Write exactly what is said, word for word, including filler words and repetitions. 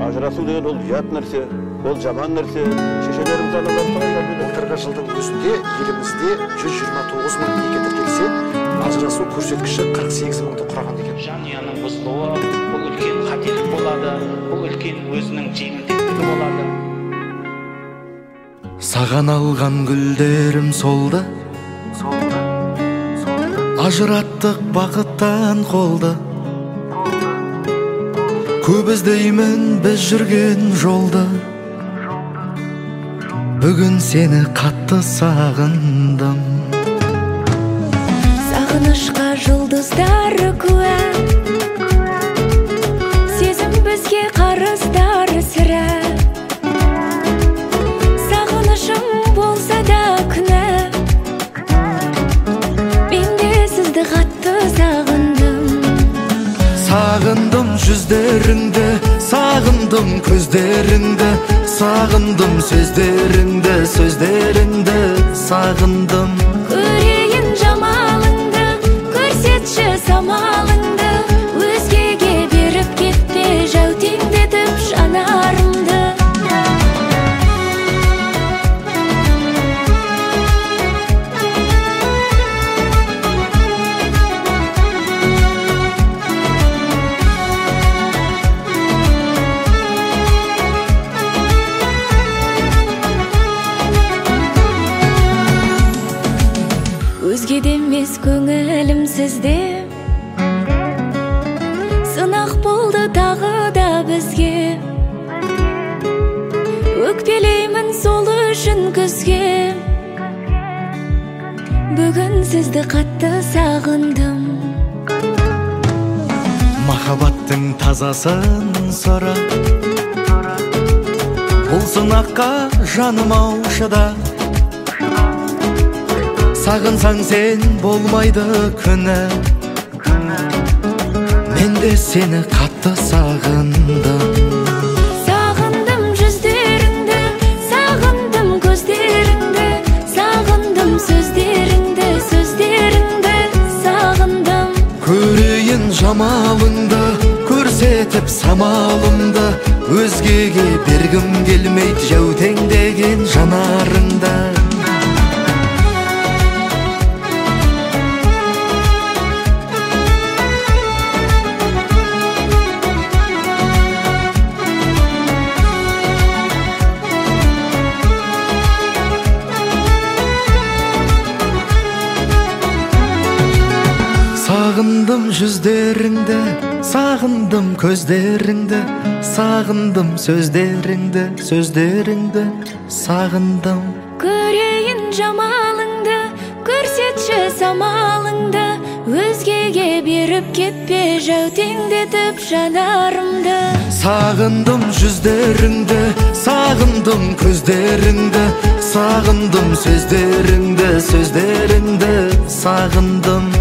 ажырасуу деген ол ұят нәрсе, ол жаман нәрсе. Шешелерimiz аналар қалай былтырғы жылдың өзінде елімізде жүз жиырма тоғыз мың неке тіркелсе, ажырасу көрсеткіші қырық сегіз мыңды құраған екен. Жанұяның бұзылуы бұл үлкен қателік болады, бұл үлкен өзінің жеңілтектігі болады. Саған алған гүлдерім солды, ажыраттық бақыттан қолды. Көп іздеймін біз жүрген жолды, бүгін сені қатты сағындым. Сағынышқа жұлдыздары куә, сезім бізге қарыздар сірә. Сағынышым болса да күнә, мен де сізді қатты сағындым. Сағындым жүздеріңді, сағындым көздеріңді, сағындым сөздеріңді, сөздеріңді сағындым. Көрейін жамалыңды, көрсетші самалыңды, өзгеге беріп кетпе жәутеңдетіп жанарымды. Өзгеде емес көңілім сізде, сынақ болды тағы да бізге. Өкпелеймін сол үшін күзге, бүгін сізді қатты сағындым. Махаббаттың тазасын сұра, бұл сынаққа жаным аушыда. Сағынсаң сен болмайды күні, мен де сені қатты сағындым. Сағындым жүздеріңді, сағындым көздеріңді, сағындым сөздеріңді, сөздеріңді сағындым. Көрейін жамалыңды, көрсетіп самалымды, өзгеге бергім келмейді жәутеңдеген жанарыңды. Сағындым жүздеріңді, сағындым көздеріңді, сағындым сөздеріңді, сөздеріңді сағындым. Көрейін жамалыңды, көрсетші самалыңды, өзгеге беріп кетпе жәутеңдетіп жанарымды. Сағындым жүздеріңді, сағындым көздеріңді, сағындым сөздеріңді, сөздеріңді сағындым.